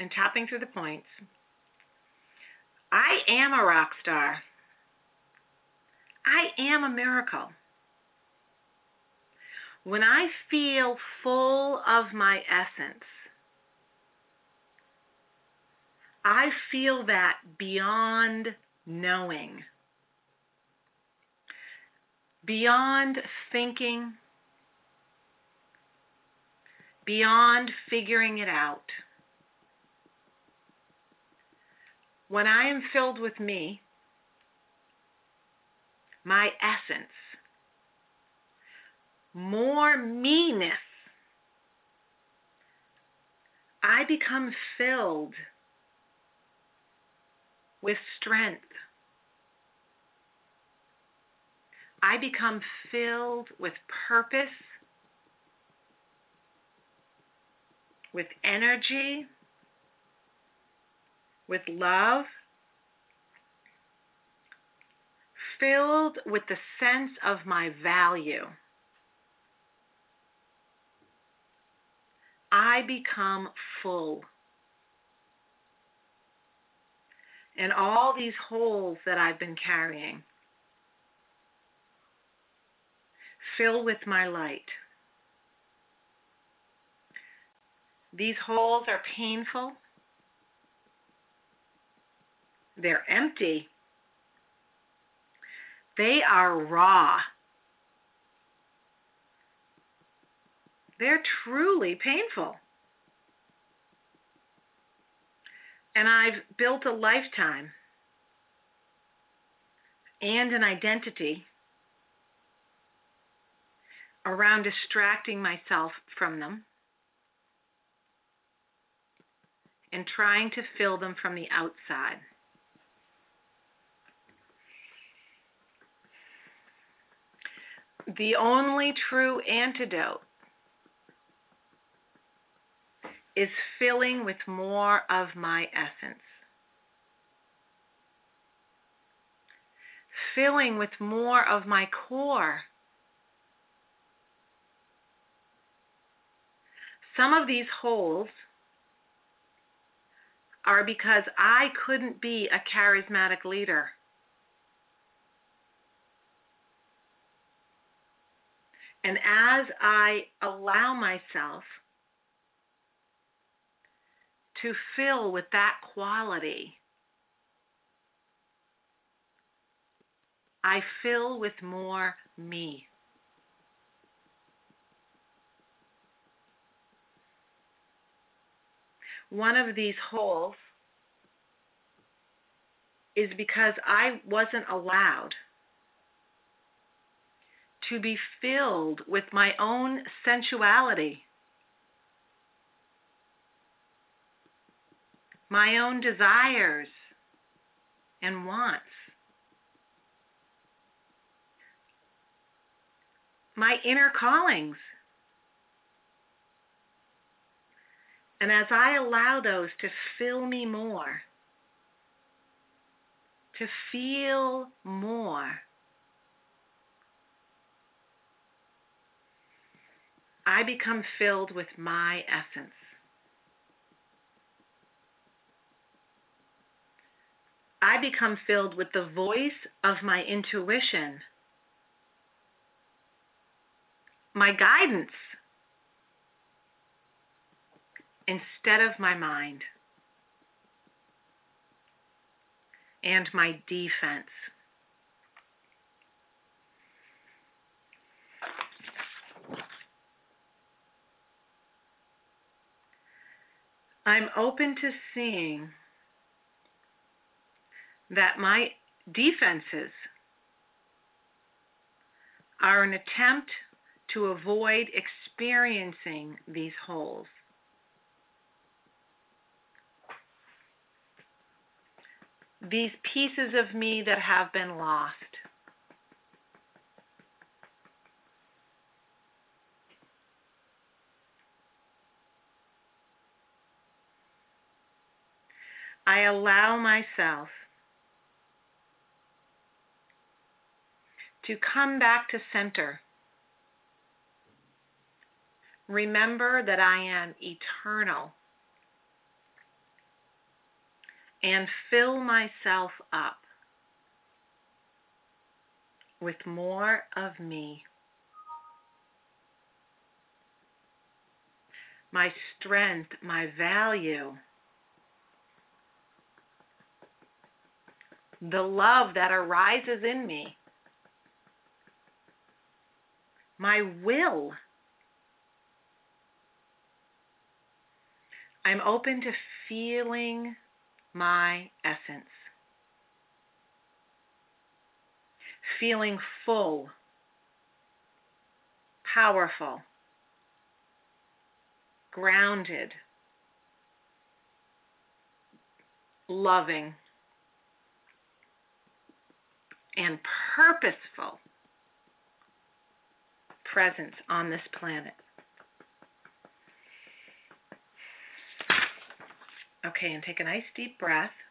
and tapping through the points, I am a rock star. I am a miracle. When I feel full of my essence, I feel that beyond knowing, beyond thinking, beyond figuring it out. When I am filled with me, my essence, more me-ness, I become filled with strength. I become filled with purpose, with energy, with love, filled with the sense of my value. I become full. And all these holes that I've been carrying fill with my light. These holes are painful. They're empty. They are raw. They're truly painful. And I've built a lifetime and an identity around distracting myself from them and trying to fill them from the outside. The only true antidote is filling with more of my essence. Filling with more of my core. Some of these holes are because I couldn't be a charismatic leader. And as I allow myself to fill with that quality, I fill with more me. One of these holes is because I wasn't allowed to be filled with my own sensuality, my own desires and wants, my inner callings. And as I allow those to fill me more, to feel more, I become filled with my essence. I become filled with the voice of my intuition, my guidance, instead of my mind and my defense. I'm open to seeing that my defenses are an attempt to avoid experiencing these holes. These pieces of me that have been lost. I allow myself to come back to center. Remember that I am eternal and fill myself up with more of me. My strength, my value, the love that arises in me, my will. I'm open to feeling my essence, feeling full, powerful, grounded, loving, and purposeful presence on this planet. Okay, and take a nice deep breath.